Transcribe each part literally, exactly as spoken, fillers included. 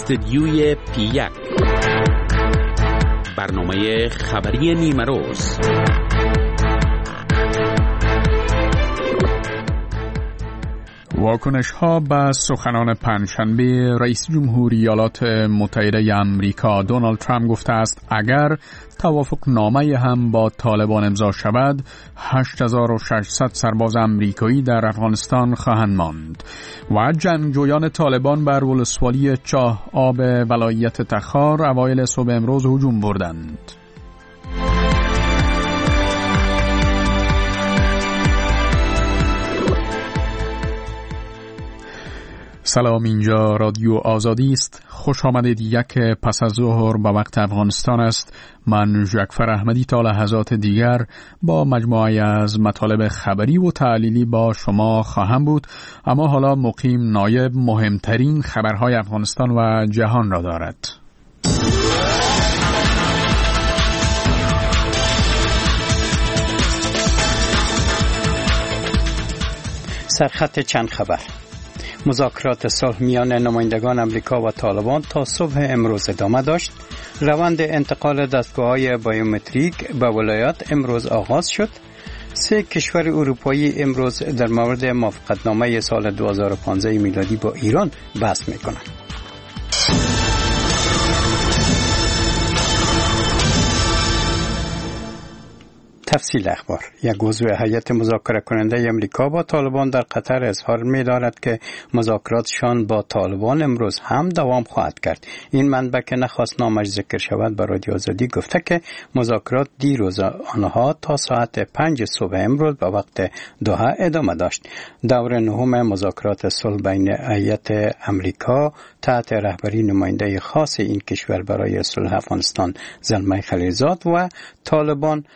استدیوی پی یک، برنامه خبری نیمه روز. واکنش ها به سخنان پنجشنبه رئیس جمهوری ایالات متحده آمریکا دونالد ترامپ گفته است اگر توافق نامه هم با طالبان امضا شود هشت هزار و ششصد سرباز آمریکایی در افغانستان خواهند ماند و جنگجویان طالبان بر ولسوالی چاه آب ولایت تخار اوایل صبح امروز هجوم بردند. سلام، اینجا رادیو آزادی است. خوش آمدید. یک پس از ظهر به وقت افغانستان است. من جعفر احمدی تا لحظات دیگر با مجموعه از مطالب خبری و تحلیلی با شما خواهم بود، اما حالا مقیم نایب مهمترین خبرهای افغانستان و جهان را دارد. سرخط چند خبر. مذاکرات صلح میان نمایندگان امریکا و طالبان تا صبح امروز ادامه داشت. روند انتقال دستگاه‌های بایومتریک به ولایات امروز آغاز شد. سه کشور اروپایی امروز در مورد موافقتنامه سال دو هزار و پانزده میلادی با ایران بحث میکنند. تفصیل اخبار. یک عضو هیئت مذاکره کننده امریکا با طالبان در قطر اظهار می دارد که مذاکراتشان با طالبان امروز هم دوام خواهد کرد. این منبع که نخواست نامش ذکر شود به رادیو آزادی گفته که مذاکرات دیروز آنها تا ساعت پنج صبح امروز به وقت دوحه ادامه داشت. دور نهم مذاکرات صلح بین هیئت امریکا تحت رهبری نماینده خاص این کشور برای صلح افغانستان زلمه خلیلزاد و طالبان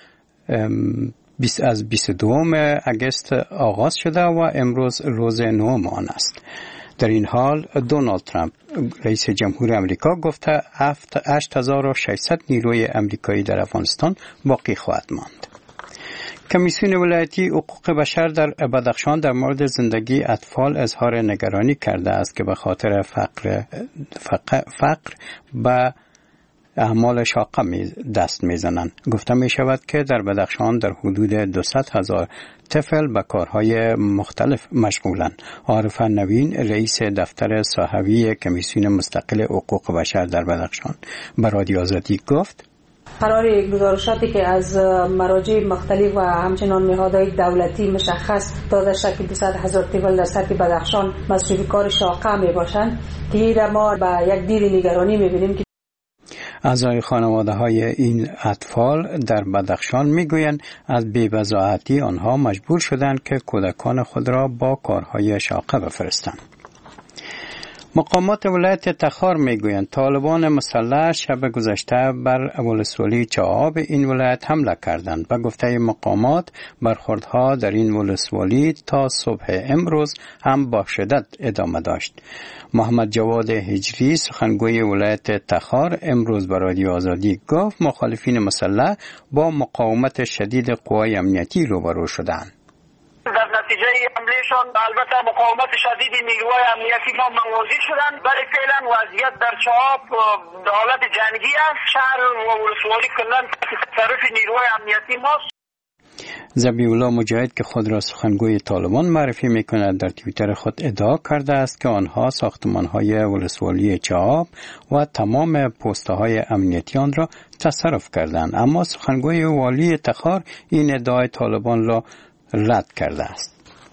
از بیست و دوم اگست آغاز شده و امروز روز نهم آن است. در این حال دونالد ترامپ رئیس جمهور امریکا گفته هشت هزار و ششصد نیروی امریکایی در افغانستان باقی خواهد ماند. کمیسیون ولایتی حقوق بشر در بدخشان در مورد زندگی اطفال اظهار نگرانی کرده است که به خاطر فقر فقر, فقر به اعمال شاقه می دست میزنند. گفته می شود که در بدخشان در حدود دویست هزار طفل به کارهای مختلف مشغولند. عارف نوین رئیس دفتر صحوی کمیسیون مستقل حقوق بشر در بدخشان به رادیو آزادی گفت قرار گزارشاتی که از مراجع مختلف و همچنان نهادهای دولتی مشخص داده شد که دویست هزار طفل در سطح بدخشان مصروف کار شاقه می باشند که ما به یک دید نگرانی می بینیم که اعضای خانواده های این اطفال در بدخشان میگویند از بی‌وضاحتی آنها مجبور شدند که کودکان خود را با کارهای شاقه بفرستند. مقامات ولایت تخار میگویند طالبان مسلح شب گذشته بر ولسوالی چاه این ولایت حمله کردند. به گفته مقامات برخوردها در این ولسوالی تا صبح امروز هم با شدت ادامه داشت. محمد جواد هجری سخنگوی ولایت تخار امروز به رادیو آزادی گفت مخالفین مسلح با مقاومت شدید قوای امنیتی روبرو شدند. در نتیجه حملهشان البته مقاومت شدید نیروهای امنیتی ما مواجه شدند، ولی فعلا وضعیت در چاه به حالت جنگی است. شهر و ولسوالی کلا تحت تصرف نیروهای امنیتی ماست. ذبیح الله مجاهد که خود را سخنگوی طالبان معرفی میکند در توییتر خود ادعا کرده است که آنها ساختمان‌های ولسوالی چاه و تمام پست‌های امنیتی آن را تصرف کردند، اما سخنگوی والی تخار این ادعای طالبان را رد کرده است.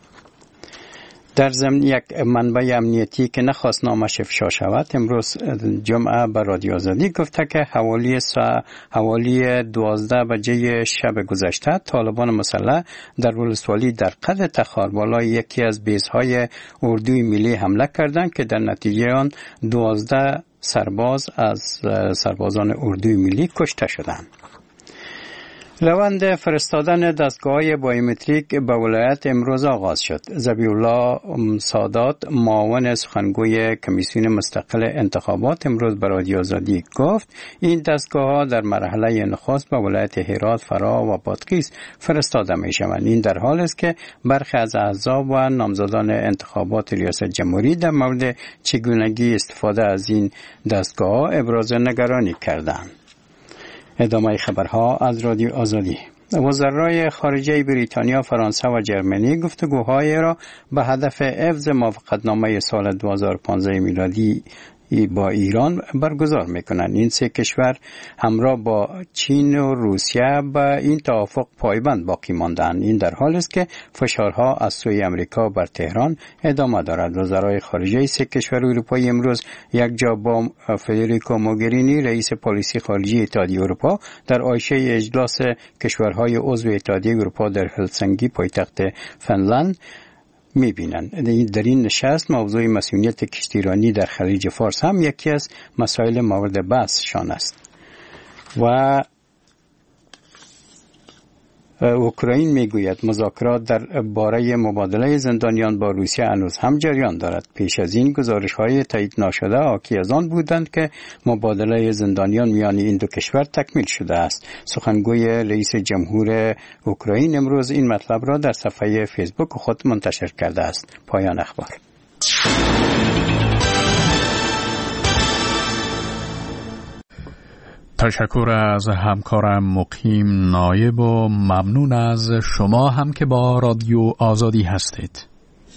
در ضمن یک منبع امنیتی که نخواست نامش افشا شود امروز جمعه به رادیو آزادی گفته که حوالی سا حوالی دوازده بجه شب گذشته طالبان مسلح در ولسوالی در قد تخار بالای یکی از بیس‌های اردوی ملی حمله کردند که در نتیجه آن دوازده سرباز از سربازان اردوی ملی کشته شدند. روند فرستادن دستگاه بایومتریک به ولایت امروز آغاز شد. ذبیح الله سادات معاون سخنگوی کمیسیون مستقل انتخابات امروز به رادیو آزادی گفت این دستگاه در مرحله نخست به ولایت هرات، فرا و بادغیس فرستاده می شوند. این در حالی است که برخی از احزاب و نامزدان انتخابات ریاست جمهوری در مورد چگونگی استفاده از این دستگاه ابراز نگرانی کردند. ادامه خبرها از رادیو آزادی. وزرای خارجه بریتانیا، فرانسه و جرمنی گفتگوهای را به هدف حفظ موافقتنامه سال دو هزار و پانزده میلادی با ایران برگزار میکنند. این سه کشور همراه با چین و روسیه به این توافق پایبند باقی ماندند. این در حالی است که فشارها از سوی امریکا بر تهران ادامه دارد. وزرای خارجه سه کشور اروپایی امروز یک جا با فدریکو موگرینی، رئیس پلیسی خارجی اتحادیه اروپا، در عایشه اجلاس کشورهای عضو اتحادیه اروپا در هلسینکی پایتخت فنلند می‌بینند. در این نشست موضوع مسئولیت کشتیرانی در خلیج فارس هم یکی از مسائل مورد بحثشان است. و اوکراین میگوید مذاکرات در باره مبادله زندانیان با روسیه هنوز هم جریان دارد. پیش از این گزارش‌های تایید ناشده حاکی از آن بودند که مبادله زندانیان میان این دو کشور تکمیل شده است. سخنگوی رئیس جمهور اوکراین امروز این مطلب را در صفحه فیسبوک خود منتشر کرده است. پایان اخبار. تشکر از همکارم مقیم نایب و ممنون از شما هم که با رادیو آزادی هستید.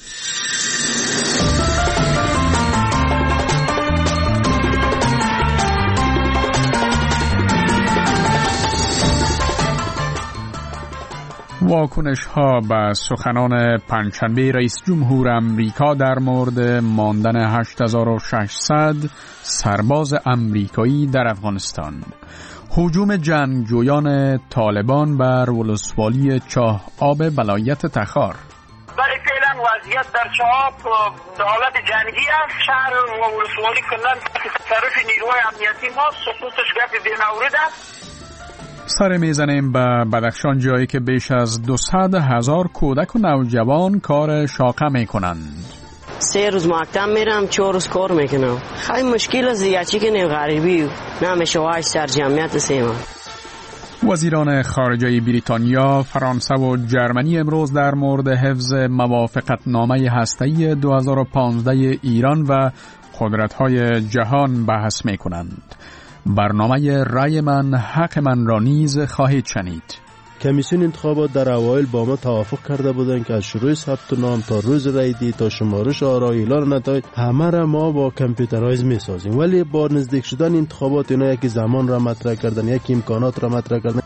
واکنش ها به سخنان پنجشنبه رئیس جمهور امریکا در مورد ماندن هشت هزار و ششصد سرباز امریکایی در افغانستان. هجوم جنگجویان طالبان بر ولسوالی چاه آب ولایت تخار. برای فعلا وضعیت در چاه آب در حالت جنگی است. شهر و ولسوالی کلن تصرف نیروهای امنیتی ما، سقوطش گپ بی‌مورد است. سر میزنیم به بدخشان، جایی که بیش از دویست هزار کودک و نوجوان کار شاقه میکنند. سه روز مکتب میرم، چهار روز کار میکنم. خیلی مشکل است دیگه، چی کنیم غریبی نمیشه واش سر جمعیت سیما. وزیران خارجه بریتانیا، فرانسه و جرمنی امروز در مورد حفظ موافقتنامه هسته‌ای دو هزار و پانزده ایران و قدرت‌های جهان بحث میکنند. برنامه رای من حق من را نیز خواهید شنید. کمیسیون انتخابات در اوایل با ما توافق کرده بودند که از شروع ثبت نام تا روز رای تا شمارش آرا اعلان نتایج همه را ما با کامپیوترایز میسازیم، ولی با نزدیک شدن انتخابات اینا یکی زمان را مطرح کردن، یکی امکانات را مطرح کردن.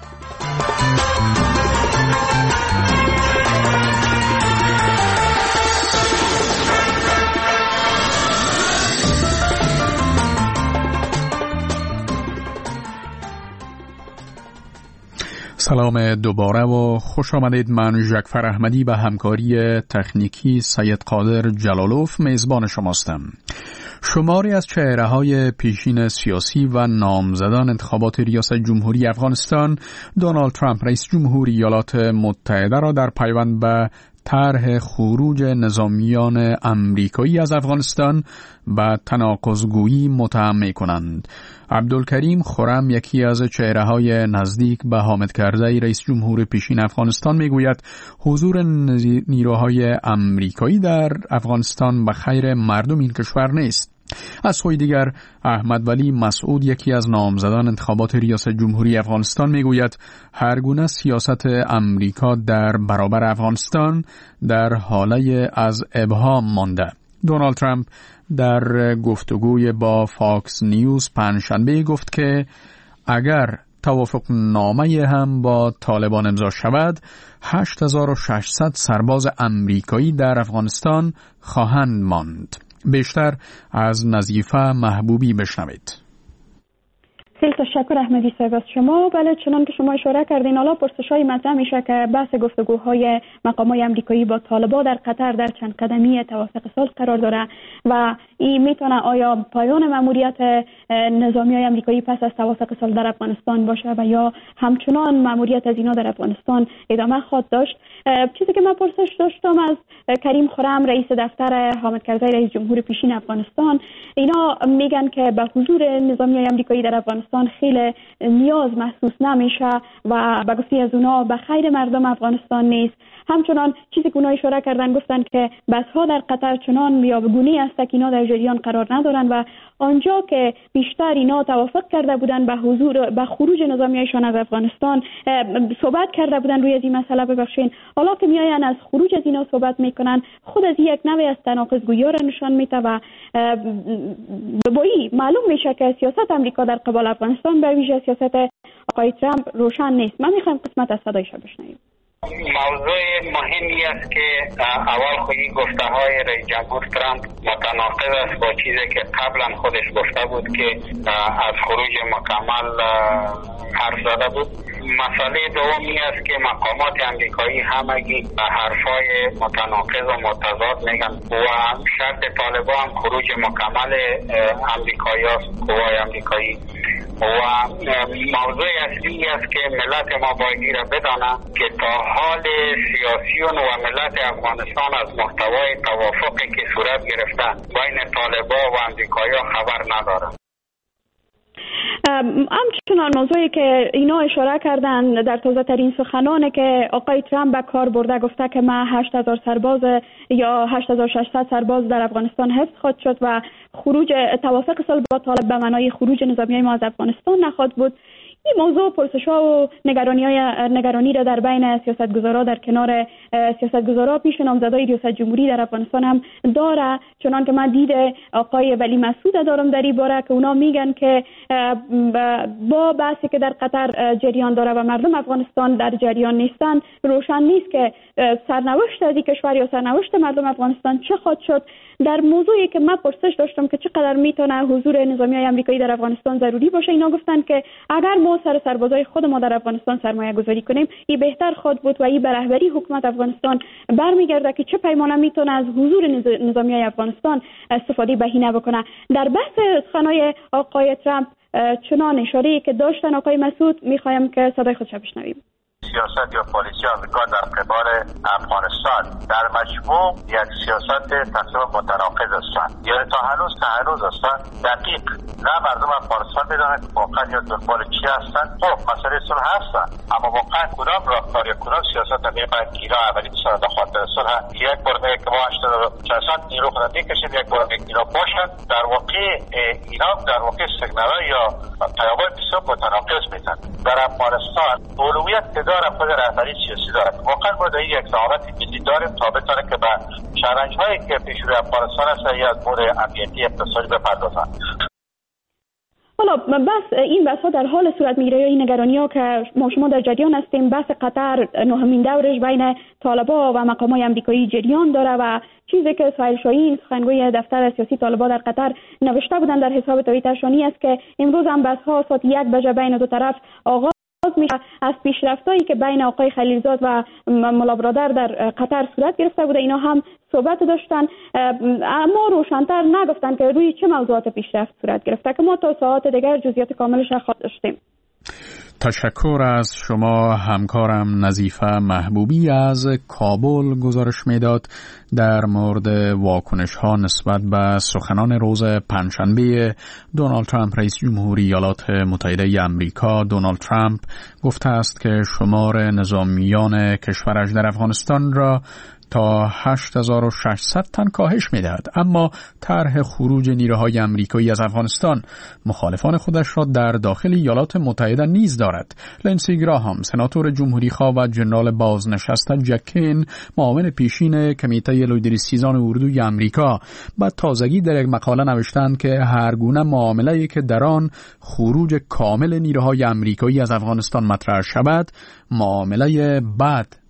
سلام دوباره و خوش آمدید. من ژکفر احمدی به همکاری تکنیکی سید قادر جلالوف میزبان شماستم. شماری از چهره‌های پیشین سیاسی و نامزدان انتخابات ریاست جمهوری افغانستان، دونالد ترامپ رئیس جمهور ایالات متحده را در پیوند به طرح خروج نظامیان امریکایی از افغانستان به تناقض‌گویی متهم می‌کنند. عبدالکریم خرم، یکی از چهره‌های نزدیک به حامد کرزی رئیس جمهور پیشین افغانستان، میگوید حضور نیروهای امریکایی در افغانستان به خیر مردم این کشور نیست. از سوی دیگر احمد ولی مسعود، یکی از نامزدان انتخابات ریاست جمهوری افغانستان، میگوید هر گونه سیاست امریکا در برابر افغانستان در حاله از ابهام مانده. دونالد ترامپ در گفتگوی با فاکس نیوز پنجشنبه گفت که اگر توافق نامه هم با طالبان امضا شود، هشت هزار و ششصد سرباز امریکایی در افغانستان خواهند ماند. بیشتر از نظیفه محبوبی بشنوید. خیلی تشکر احمدی صاحب از شما. بله، چنان که شما اشاره کردین، حالا پرسش‌های مطرح میشه که بحث گفتگوهای مقامات آمریکایی با طالبان در قطر در چند قدمی توافق صلح قرار داره و این میتونه آیا پایان مأموریت نظامیای آمریکایی پس از توافق صلح در افغانستان باشه و یا همچنان مأموریت از اینا در افغانستان ادامه خواهد داشت. چیزی که من پرسش داشتم از کریم خرم، رئیس دفتر حامد کرزی رئیس جمهور پیشین افغانستان، اینا میگن که به حضور نظامیای آمریکایی در افغانستان خیلی نیاز محسوس نمیشه و به گفته از اونا به خیر مردم افغانستان نیست. همچنان چیزی که اونا اشاره کردن، گفتن که بسها در قطر چنان یا بگونه است که اینا در جریان قرار ندارن و آنجا که بیشتر اینا توافق کرده بودن به حضور به خروج نظامیایشان از افغانستان صحبت کرده بودن روی این مسئله. ببخشین، حالا که میاین از خروج از اینا صحبت میکنن، خود از یک نوع از تناقض‌گویی را نشان میده و با این معلوم میشه که سیاست آمریکا در قبال افغانستان به ویژه سیاست آقای ترامپ روشن نیست. من میخوام قسمت از صدایش بشنویم. موضوع مهمی است که اول خودی گفته های رئیس جمهور ترامپ متناقض است با چیزی که قبلا خودش گفته بود که از خروج مکمل حرف زده بود. مسئله دومی است که مقامات امریکایی همگی حرفای متناقض و متضاد میگن و شرط طالبان هم خروج مکمل امریکایی است، قوای امریکایی. و موضوع اصلی است که ملت ما باید را بدانه که تا حال سیاسیون و ملت افغانستان از محتوای توافقی که صورت گرفته بین طالبان و امریکایی خبر ندارند. همچنان موضوعی که اینا اشاره کردن در تازه ترین سخنانه که آقای ترامپ به کار برده، گفته که ما هشت هزار سرباز یا هشت هزار و ششصد سرباز در افغانستان حفظ خواهد شد و خروج توافق صلح با طالب به معنای خروج نظامیای ما از افغانستان نخواهد بود. این موضوع پرسش‌ها و نگرانی‌های نگرانی را در بین سیاستگزارا در کنار سیاستگزارا پیش نامزدای ریاست جمهوری در افغانستان هم داره. چنان که من دید آقای ولی مسعود دارم در این باره که اونا میگن که با بحثی که در قطر جریان داره و مردم افغانستان در جریان نیستن، روشن نیست که سرنوشت از این کشور یا سرنوشت مردم افغانستان چه خواهد شد. در موضوعی که من پرسش داشتم که چقدر میتونه حضور نظامیای آمریکایی در افغانستان ضروری باشه، اینا گفتن که اگر ما سر سربازای خود ما در افغانستان سرمایه گذاری کنیم این بهتر خواهد بود و این به رهبری حکومت افغانستان برمیگرده که چه پیمانه میتونه از حضور نظامیای افغانستان استفاده بهینه بکنه. در بحث سخنهای آقای ترامپ چنان اشاره‌ای که داشتن آقای مسعود، میخوایم که صدای خودش بشنویم. سیاست یا پالیسی آمریکا در قبال افغانستان در مجموع یک سیاست تقریبا متناقض هستند، یعنی تا هنوز تا هنوز هستند دقیق نه مردم افغانستان بدانند واقعا یا دنبال چی هستند. خب مسئله صلح هستند، اما واقعا کدام راهکار یا کدام سیاست میخواهند که اینا اولی بسازند به خاطر صلح؟ یک بار میگه که ما هشتاد و ششصد نیرو خود میکشیم، یک بار میگه اینا باشند. در واقع اینا در واقع سیگنال یا پیام‌های بسیار متناقض میدن. در افغانستان اولویت داره خود رهبری سیاسی داره. واقعا ما در یک ضوابط ملی داریم تا بتونه که به چالش‌هایی که پیش روی افغانستان هست یا از امور امنیتی اقتصادی بپردازن. حالا بس این بحث ها در حال صورت میگیره یا این نگرانی ها که ما شما در جریان هستیم. بحث قطر نهمین دورش بین طالبان و مقامات آمریکایی جریان داره و چیزی که سهیل شاهین سخنگوی دفتر سیاسی طالبان در قطر نوشته بودن در حساب توییترشانی است که امروز هم بحث ها ساعت یک بجه بین دو طرف آغاز میشه. از پیشرفتایی که بین آقای خلیلزاد و ملا برادر در قطر صورت گرفته بوده اینا هم صحبت داشتن، اما روشن‌تر نگفتن که روی چه موضوعات پیشرفت صورت گرفته که ما تا ساعت دیگر جزئیات کاملش خواهد داشتیم. تشکر از شما. همکارم نظیفه محبوبی از کابل گزارش میداد در مورد واکنش ها نسبت به سخنان روز پنجشنبه دونالد ترامپ. رئیس جمهوری ایالات متحده آمریکا دونالد ترامپ گفته است که شمار نظامیان کشورش در افغانستان را تا هشت هزار و ششصد تن کاهش می‌دهد، اما طرح خروج نیروهای آمریکایی از افغانستان مخالفان خودش را در داخل ایالات متحده نیز دارد. لنسی گراهام سناتور جمهوری‌خواه و جنرال بازنشسته جک کین معاون پیشین کمیته لویدریسیزان اردوی آمریکا با تازگی در یک مقاله نوشتند که هر گونه معامله‌ای که در آن خروج کامل نیروهای آمریکایی از افغانستان مطرح شود معامله بد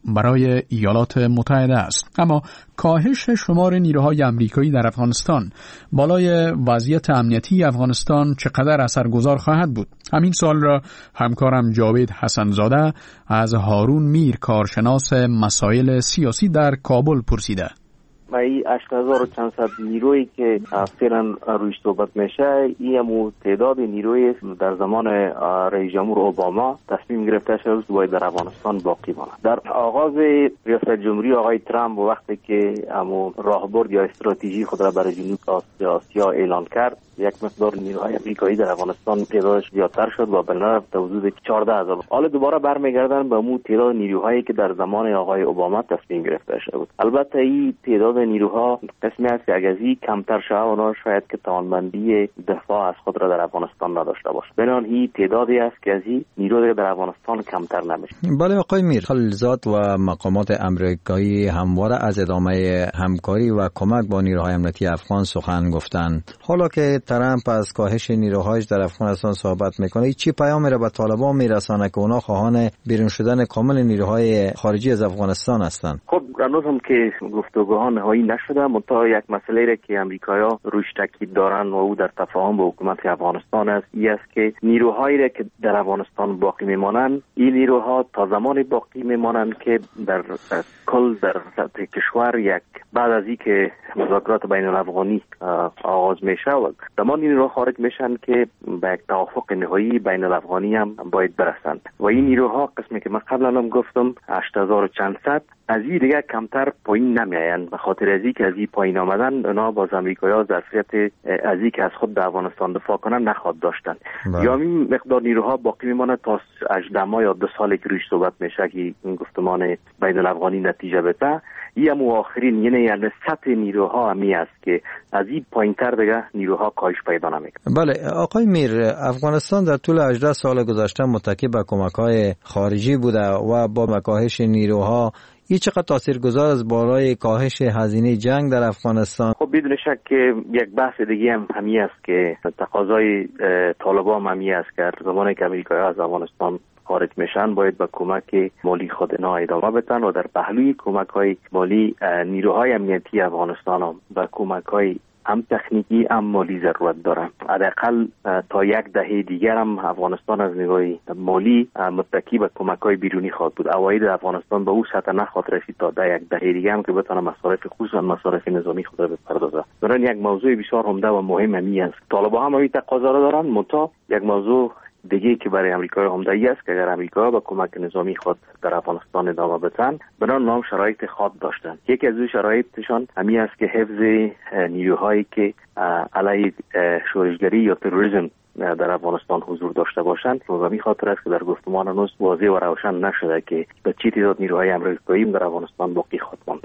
برای ایالات متحده است. اما کاهش شمار نیروهای آمریکایی در افغانستان بالای وضعیت امنیتی افغانستان چقدر اثرگذار خواهد بود؟ همین سوال را همکارم جاوید حسنزاده از هارون میر کارشناس مسائل سیاسی در کابل پرسیده. و این هشت هزار و چند صد نیرویی که فعلا رویش صحبت میشه، این همو تعداد نیروی در زمان رئیس جمهور اوباما تصمیم گرفته شد باید در افغانستان باقی ماند. در آغاز ریاست جمهوری آقای ترامپ وقتی که همو راهبرد یا استراتژی خود را برای جنوب آسیا اعلان کرد، یک مقدار نیروهای آمریکایی در افغانستان تعدادش زیادتر شد و بالاخره تا حدود چهارده هزار. حالا دوباره برمیگردن به مو تعداد نیروهایی که در زمان آقای اوباما تصمیم گرفته شد. البته این تعداد نیروها قسمی است که اگر این کمتر شود اونا شاید که توانمندی دفاع از خود را در افغانستان نداشته باشه. بنابراین این تعدادی است که از این نیرو در افغانستان کمتر نمیشه. بله آقای میر، خلیلزاد و مقامات آمریکایی همواره از ادامه همکاری و کمک با نیروهای امنیتی افغان سخن گفتند. حالا که ترامپ از کاهش نیروهایش در افغانستان صحبت میکنه، چی پیامی را به طالبان میرسانه که اونا خواهان بیرون شدن کامل نیروهای خارجی از افغانستان هستند؟ خب هنوز هم که گفتگوها نهایی نشده، منتها یک مسئله را که امریکایی‌ها روش تاکید دارن و او در تفاهم با حکومت افغانستان است، این است که نیروهایی را که در افغانستان باقی میمانند، این نیروها تا زمانی باقی میمانند که در کل در سطح کشور یک بعد از اینکه مذاکرات بین الافغانی آغاز میشه و زمان نیروها خارج میشن که به یک توافق نهایی بین الافغانی هم باید برسند و این نیروها قسمی که من قبلا هم گفتم هشت هزار و چند صد از این دیگه کمتر پایین نمیایند. به خاطر از اینکه از این پایین آمدن اونا باز امریکایی‌ها ظرفیت از اینکه از خود در افغانستان دفاع کنن نخواد داشتن بله. یا این مقدار نیروها باقی میمونه تا هجده ماه یا دو سال که روش صحبت میشه که این گفتمان بین الافغانی نتیجه بده. این هم آخرین یعنی یعنی سطح نیروها همی است که از این پایین تر دیگه نیروها کاهش پیدا نمیکنه. بله آقای میر، افغانستان در طول هجده سال گذشته متکی به کمک‌های خارجی بوده و با کاهش نیروها این چقدر تاثیرگذار از بالای کاهش هزینه جنگ در افغانستان؟ خب بدون شک که یک بحث دیگه هم همی است که تقاضای طالبان همی است که زمانی که امریکایی از افغانستان خارج میشن باید با کمک مالی خود اینا ادامه بدن و در پهلوی کمک های مالی نیروهای امنیتی افغانستان هم با کمک های هم تکنیکی هم مالی ضرورت دارن. حداقل تا یک دهه دیگر هم افغانستان از نگاه مالی متکی به کمک های بیرونی خواهد بود. عواید افغانستان به او سطح نخواهد رسید تا ده یک دهه دیگر هم که بتونه مصارف خصوصا مصارف نظامی خود را بپردازه. برای یک موضوع بسیار عمده و مهم همی است. طالبان هم این تقاضا را دارن، منتها یک موضوع دیگه که برای امریکای عمده است که اگر امریکا با کمک نظامی خود در افغانستان ادامه بدن بنان نام شرایط خاص داشتن. یکی از اون شرایطشان همین است که حفظ نیروهایی که علیه شورشگری یا تروریسم در افغانستان حضور داشته باشند و به این خاطر است که در گفتمان هنوز واضح و روشن نشده که به چه تعداد نیروهای امریکایی در افغانستان باقی خواهد ماند.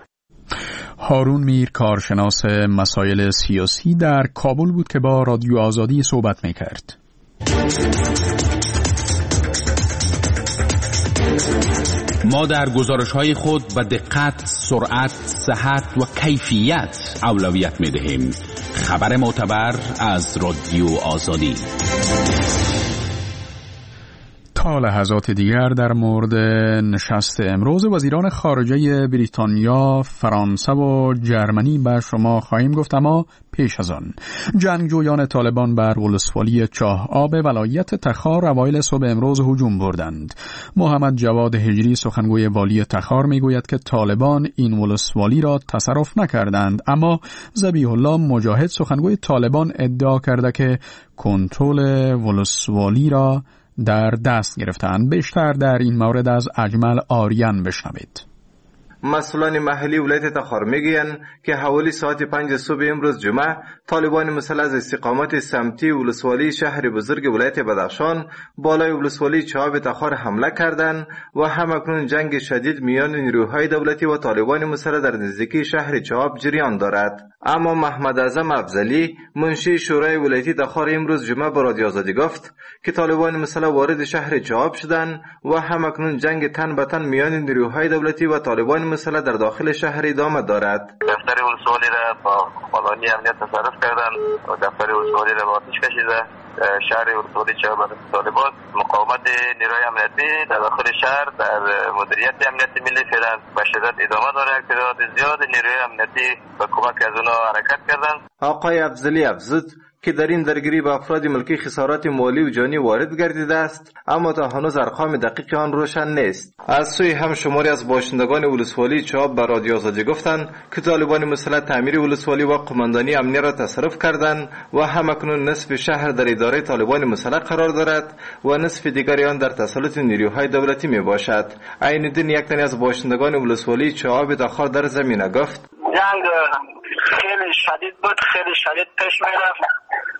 هارون میر کارشناس مسائل سیاسی در کابل بود که با رادیو آزادی صحبت می‌کرد. ما در گزارش‌های خود به دقت، سرعت، صحت و کیفیت اولویت می‌دهیم. خبر معتبر از رادیو آزادی. تا لحظات دیگر در مورد نشست امروز وزیران خارجه بریتانیا، فرانسه و جرمنی به شما خواهیم گفت، اما پیش از آن جنگجویان طالبان بر ولسوالی چاه آب ولایت تخار اوایل صبح امروز هجوم بردند. محمد جواد هجری سخنگوی والی تخار میگوید که طالبان این ولسوالی را تصرف نکردند، اما ذبیح الله مجاهد سخنگوی طالبان ادعا کرده که کنترل ولسوالی را در دست گرفتند. بیشتر در این مورد از اجمل آریان بشنوید. مسئولان محلی ولایت تخار میگویند که حوالی ساعت پنج صبح امروز جمعه طالبان مسلح از استقامت سمتی ولسوالی شهر بزرگ ولایت بدخشان بالای ولسوالی چاه تخار حمله کردند و همکنون جنگ شدید میان نیروهای دولتی و طالبان مسلح در نزدیکی شهر چاه جریان دارد. اما محمد اعظم افضلی منشی شورای ولایتی تخار امروز جمعه با رادیو آزادی گفت که طالبان مسلح وارد شهر چاه شدند و همکنون جنگ تن به تن میان نیروهای دولتی و طالبان مسلح در داخل شهر ادامه دارد. دفتر ولسوالی را با قوانین امنیت تصرف کردند و دفتر ولسوالی را با آتش کشیده شهر ولسوالی چهاب از طالبان. مقاومت نیروی امنیتی در داخل شهر در مدیریت امنیتی ملی فعلا به شدت ادامه داره. تعداد زیاد نیروی امنیتی به کمک از اونها حرکت کردن. آقای افضلی افزود که در این درگیری به افراد ملکی خسارات مالی و جانی وارد گردیده است، اما تا هنوز ارقام دقیق آن روشن نیست. از سوی هم شماری از باشندگان ولسوالی چهاب به رادیو آزادی گفتند که طالبان مسلح تعمیر ولسوالی و قماندانی امنیه را تصرف کردند و همکنون نصف شهر در اداره طالبان مسلح قرار دارد و نصف دیگری آن در تسلط نیروهای دولتی می باشد. عین الدین یک تن از باشندگان ولسوالی چهاب تاخر در زمینه گفت: جنگ خیلی شدید بود، خیلی شدید پیش می رفت.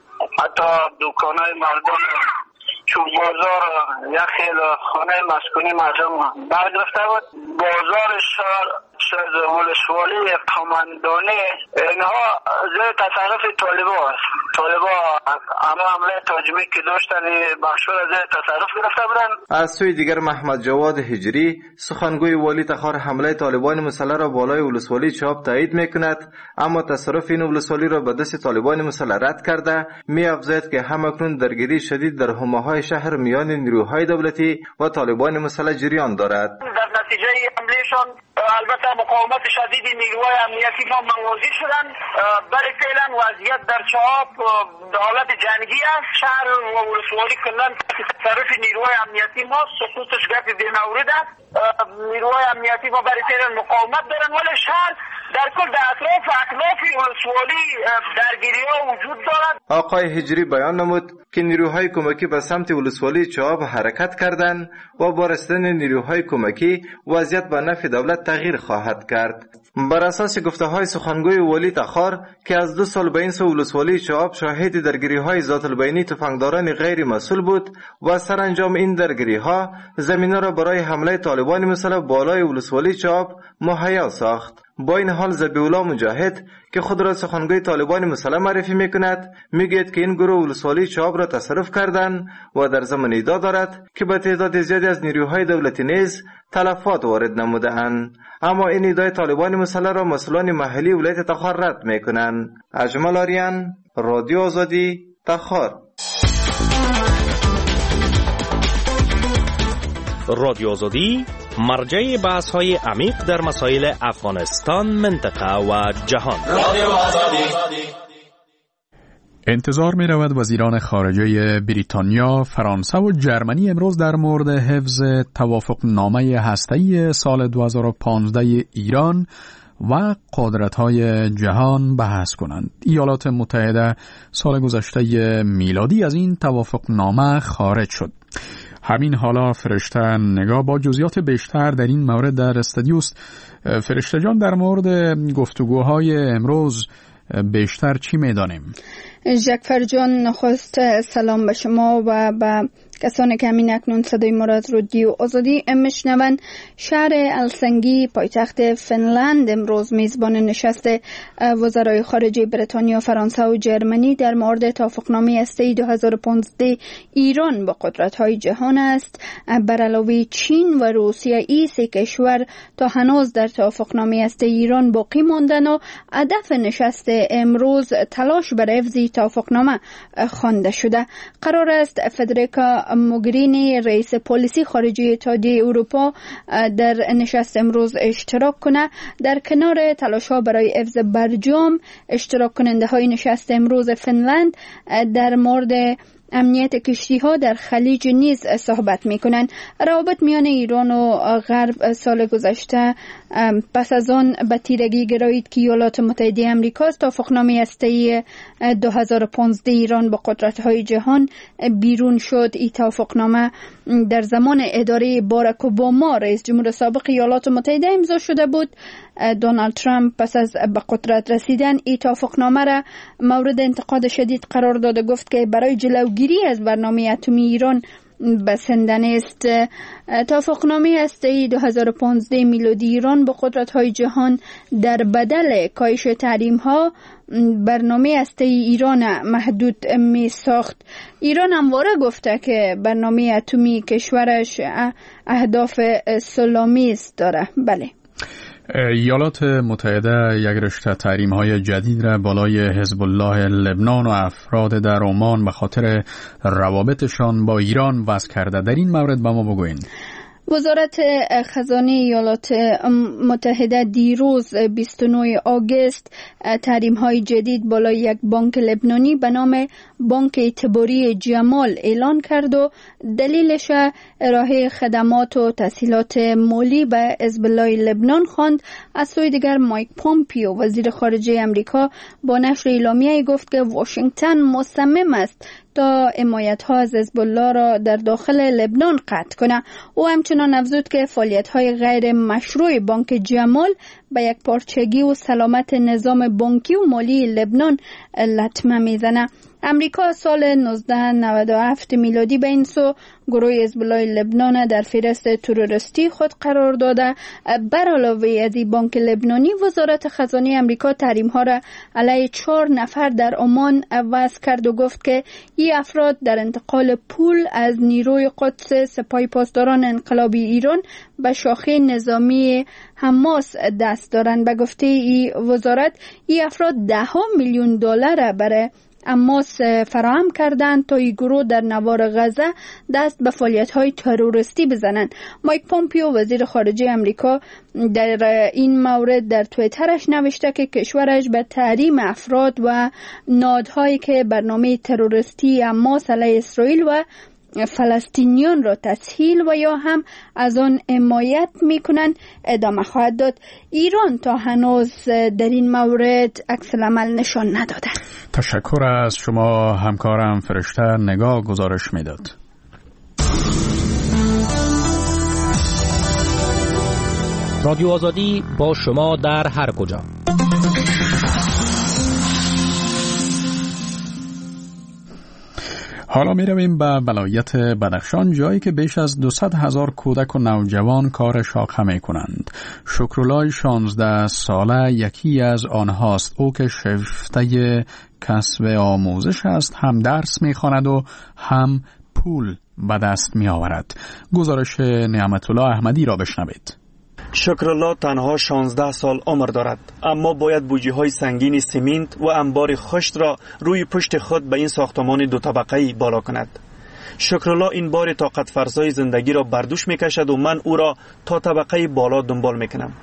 حتی دکانای مردم چون بازار یا خیلی خانه مسکونی مردم برگرفته بود. بازار شهر شهر ولسوالی قماندانی اینها زیر تصرف طالبا است. طالبا اما حمله تاجمی که داشتن بخشور زیر تصرف گرفته بودن. از سوی دیگر محمد جواد هجری سخنگوی والی تخار حمله طالبان مسلح را بالای ولسوالی چهاب تایید میکند، اما تصرف این ولسوالی را به دست طالبان مسلح رد کرده. می افزاید که همکنون درگیری شدید در حومه‌های شهر میان نیروهای دولتی و طالبان مسلح جریان دارد. در نتیجه حملهشان البته مقاومت شدید نیروهای امنیتی ما موازی شدن، برای فعلا وضعیت در چهاب در حالت جنگی است. شهر و ولسوالی کلا تصرف نیروهای امنیتی ما سقوطش گپ بی‌مورد است. نیروهای امنیتی ما برای فعلا مقاومت دارن، ولی شهر در کل در اطراف اطراف ولسوالی درگیری ها وجود دارد. آقای هجری بیان نمود که نیروهای کمکی به سمت ولسوالی چهاب حرکت کردند و با رسیدن نیروهای کمکی وضعیت به نفع دولت تغییر خواهد کرد. بر اساس گفته‌های سخنگوی والی تخار که از دو سال به این سو ولسوالی چهاب شاهد درگیری‌های ذات البینی تفنگداران غیر مسئول بود و سرانجام این درگیری‌ها زمینه را برای حمله طالبان مسلح بالای ولسوالی چهاب مهیا ساخت. با این حال ذبیح‌الله مجاهد که خود را سخنگوی طالبان مسلح معرفی میکند میگوید که این گروه ولسوالی چهاب را تصرف کردند و در ضمن ادعا دارد که به تعداد زیادی از نیروهای دولتی نیز تلفات وارد نموده‌اند، اما این ادعای طالبان مسلح را مسئولان محلی ولایت تخار رد میکنند. اجمل آریان، رادیو آزادی، تخار. رادیو آزادی مرجع بحث های عمیق در مسائل افغانستان، منطقه و جهان. رادیو آزادی. انتظار می رود وزیران خارجه بریتانیا، فرانسه و جرمنی امروز در مورد حفظ توافق نامه هسته‌ای سال دو هزار و پانزده ایران و قدرت‌های جهان بحث کنند. ایالات متحده سال گذشته میلادی از این توافق نامه خارج شد. همین حالا فرشته نگاه با جزئیات بیشتر در این مورد در استودیو است. فرشته جان، در مورد گفتگوهای امروز بیشتر چی می‌دانیم؟ جعفر جان، نخست سلام به شما و به کسانی که همین اکنون صدای ما را از رادیو آزادی میشنوند. شهر هلسینکی پایتخت فنلند امروز میزبان نشست وزرای خارجه بریتانیا، فرانسه و جرمنی در مورد توافقنامه هسته‌ای دو هزار و پانزده ایران با قدرت‌های جهان است. بر علاوه چین و روسیه، این سه کشور تا هنوز در توافقنامه هسته‌ای ایران باقی ماندن و هدف نشست امروز تلاش برای حفظ توافقنامه خوانده شده. قرار است فدریکا موگرینی رئیس پلیسی خارجی اتحادیه اروپا در نشست امروز اشتراک کنه. در کنار تلاش‌ها برای حفظ برجام، اشتراک کننده های نشست امروز فنلند در مورد امنیت کشتی ها در خلیج نیز صحبت می کنند. روابط میان ایران و غرب سال گذشته پس از آن به تیرگی گرایید که ایالات متحده آمریکا از توافقنامه هسته‌ای دو هزار و پانزده ایران با قدرت های جهان بیرون شد. این توافقنامه در زمان اداره باراک اوباما رئیس جمهور سابق ایالات متحده امضا شده بود. دونالد ترامپ پس از به قدرت رسیدن این توافقنامه را مورد انتقاد شدید قرار داد و گفت که برای جلوگیری از برنامه اتمی ایران بسندن است. توافقنامه هسته‌ای دو هزار و پانزده میلادی ایران با قدرت‌های جهان در بدل کاهش تحریم‌ها برنامه هسته‌ای ایران محدود می ساخت. ایران همواره گفته که برنامه اتمی کشورش اهداف صلح‌آمیز داره. بله. ایالات متحده یک رشته تحریم‌های جدید را بالای حزب الله لبنان و افراد در عمان به خاطر روابطشان با ایران وضع کرده. در این مورد به ما بگوین. وزارت خزانه ایالات متحده دیروز بیست و نه آگوست تحریم‌های جدید بالای یک بانک لبنانی به نام بانک اعتباری جمال اعلان کرد و دلیلش ارائه خدمات و تسهیلات مالی به حزب الله لبنان خواند. از سوی دیگر مایک پومپیو وزیر خارجه امریکا با نشر اعلامیه گفت که واشنگتن مصمم است تا حمایت‌ها از حزب الله را در داخل لبنان قطع کنه. او همچنان افزود که فعالیت‌های غیر مشروع بانک جمال به یک پارچگی و سلامت نظام بانکی و مالی لبنان لطمه میزنه. امریکا سال نوزده نود و هفت میلادی به این سو گروه حزب الله لبنان در فهرست تروریستی خود قرار داده. بر علاوه از این بانک لبنانی، وزارت خزانه امریکا تحریم‌ها را علیه چهار نفر در عمان وضع کرد و گفت که این افراد در انتقال پول از نیروی قدس سپاه پاسداران انقلابی ایران به شاخه نظامی حماس دست دارند. به گفته این وزارت، این افراد ده ها میلیون دلار برای حماس فراهم کردند تا این گروه در نوار غزه دست به فعالیت‌های تروریستی بزنند. مایک پومپیو وزیر خارجه امریکا در این مورد در توییترش نوشته که کشورش به تحریم افراد و نهادهایی که برنامه تروریستی حماس علیه اسرائیل و فلسطینیان را تسهیل و یا هم از آن حمایت میکنند ادامه خواهد داد. ایران تا هنوز در این مورد عکس العمل نشان نداده. تشکر از شما همکارم فرشته نگاه گزارش میداد. رادیو آزادی با شما در هر کجا. حالا می رویم به ولایت بدخشان، جایی که بیش از دویست هزار کودک و نوجوان کار شاقه می کنند. شکرالله شانزده ساله یکی از آنهاست. او که شیفته کسب آموزش است، هم درس می خواند و هم پول به دست می آورد. گزارش نعمت الله احمدی را بشنوید. شکرالله تنها شانزده سال عمر دارد، اما باید بوجی های سنگین سیمنت و انبار خشت را روی پشت خود به این ساختمان دو طبقه‌ای بالا کند. شکرالله این بار طاقت فرسای زندگی را بر دوش می کشد و من او را تا طبقه بالا دنبال می کنم.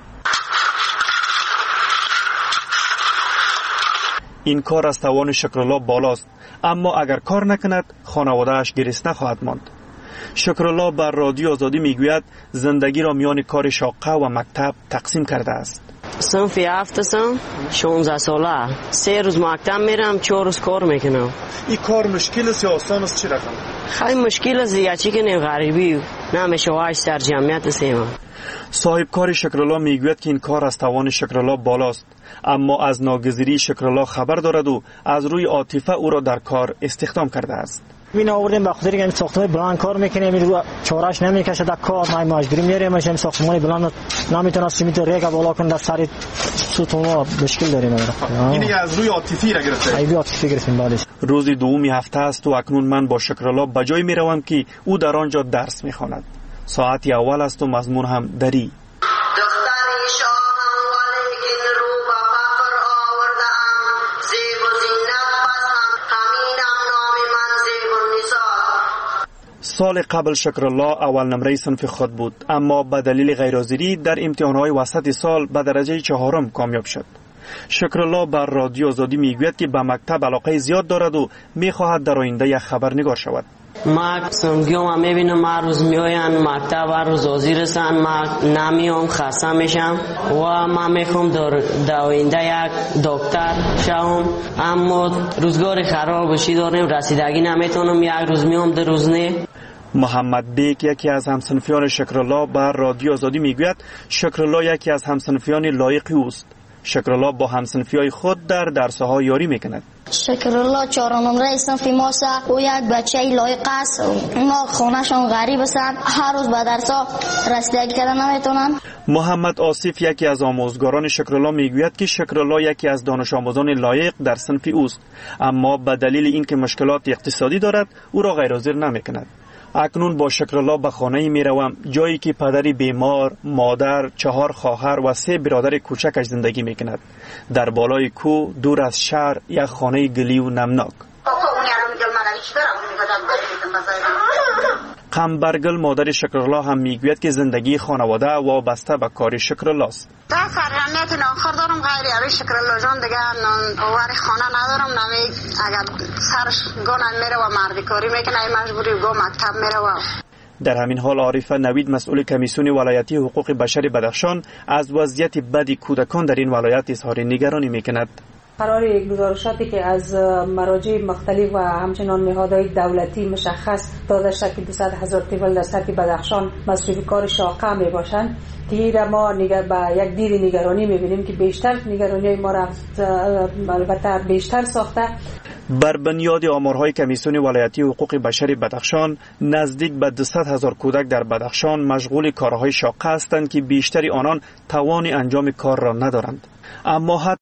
این کار از توان شکرالله بالاست، اما اگر کار نکند خانواده‌اش گرسنه خواهد ماند. شکرالله بر رادیو آزادی میگوید زندگی را میان کار شاقه و مکتب تقسیم کرده است. صنف هفتم، شانزده ساله، سه روز مکتب میرم، چهار روز کار میکنم. این کار مشکل است یا آسان است؟ چی رقم؟ خیلی مشکل است، یا چی که نه غریبی نمیشه واش سر جمعیت سیما. صاحب کار شکرالله میگوید که این کار از توان شکرالله بالاست، اما از ناگزیری شکرالله خبر دارد و از روی عاطفه او را در کار استخدام کرده است. این آوردیم به خاطر اینکه ساختمان بلند کار میکنه، این رو چارهش نمیکشه در کار، ما مجبوری میاریم این ساختمان بلند نمیتونه سیمنت ریگ بالا کنه، در سر ستون ما مشکل داریم. این از روی عاطفی را گرفته. ای عاطفی گرفتیم بعدش. روز دومی هفته است و اکنون من با شکرالله به جای میروم که او در آنجا درس میخواند. ساعت اول است و مضمون هم دری. سال قبل شکرالله اول نمره صنف خود بود، اما به دلیل غیرحاضری در امتحانهای وسط سال به درجه چهارم کامیاب شد. شکرالله بر رادیو آزادی میگوید که به مکتب علاقه زیاد دارد و میخواهد در آینده یک خبرنگار شود. ما سنگیام هم میبینم، ما روز میاین مکتب هر روز حاضر هستن، ما نمیام خسته میشم و ما میخوام در, در آینده یک دکتر شوم، اما روزگار خراب بشی داریم، رسیدگی نمیتونم، یک روز میام در روز نه. محمد بیک یکی از همسنفیان شکرالله بر رادیو آزادی میگوید شکرالله یکی از همسنفیان لایقی اوست. شکرالله با همسنفیای خود در درس‌ها یاری میکند. شکرالله چهار نمره صنف ماست، او یک بچه لایق است. ما خونه‌شان غریب است، هر روز به درس‌ها رسیدگی کردن نمیتونن. محمد آصف یکی از آموزگاران شکرالله میگوید که شکرالله یکی از دانش آموزان لایق در صنف اوست، اما به دلیل اینکه مشکلات اقتصادی دارد او را غیرحاضر نمیکند. اکنون با شکرالله به خانه می روم، جایی که پدری بیمار، مادر، چهار خواهر و سه برادر کوچکش زندگی می کند. در بالای کوه دور از شهر یک خانه گلی و نمناک. قمبرگل مادر شکرالله هم میگوید که زندگی خانواده وابسته به کار شکرالله است. در سرجمعیت آخر دارم غیر اوی شکرالله جان دیگه واری خانه ندارم، نمی اگر سرش گانه میره و مردی کاری میکنه مجبوری گو مکتب میره و در همین حال عارفه نوید مسئول کمیسیون ولایتی حقوق بشر بدخشان از وضعیت بد کودکان در این ولایت اظهار نگرانی میکند. قرار گزارشاتی که از مراجع مختلف و همچنان نهادهای دولتی مشخص داده شد که دویست هزار طفل در سطح بدخشان مصروف کار شاقه می باشند، دیگر ما نگر با یک دید نگرانی می بینیم که بیشتر نگرانی ما را البته بیشتر ساخته. بر بنیاد آمارهای کمیسیون ولایتی حقوق بشر بدخشان نزدیک به دویست هزار کودک در بدخشان مشغول کارهای شاقه هستند که بیشتری آنان توان انجام کار را ندارند. اما حتی